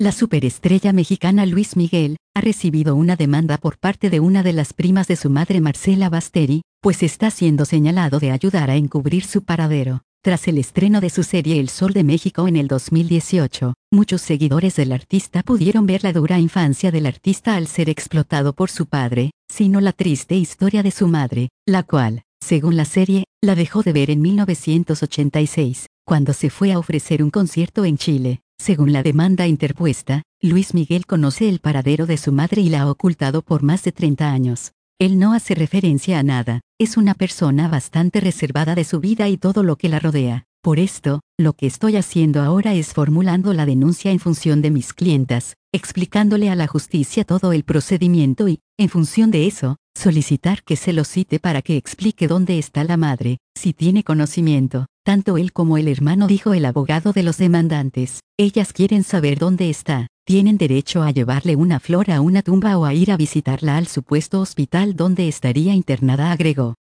La superestrella mexicana Luis Miguel ha recibido una demanda por parte de una de las primas de su madre, Marcela Basteri, pues está siendo señalado de ayudar a encubrir su paradero. Tras el estreno de su serie El Sol de México en el 2018, muchos seguidores del artista pudieron ver la dura infancia del artista al ser explotado por su padre, sino la triste historia de su madre, la cual, según la serie, la dejó de ver en 1986, cuando se fue a ofrecer un concierto en Chile. Según la demanda interpuesta, Luis Miguel conoce el paradero de su madre y la ha ocultado por más de 30 años. Él no hace referencia a nada, es una persona bastante reservada de su vida y todo lo que la rodea. Por esto, lo que estoy haciendo ahora es formulando la denuncia en función de mis clientas, explicándole a la justicia todo el procedimiento y, en función de eso, solicitar que se lo cite para que explique dónde está la madre, si tiene conocimiento. Tanto él como el hermano, dijo el abogado de los demandantes. Ellas quieren saber dónde está. Tienen derecho a llevarle una flor a una tumba o a ir a visitarla al supuesto hospital donde estaría internada, agregó.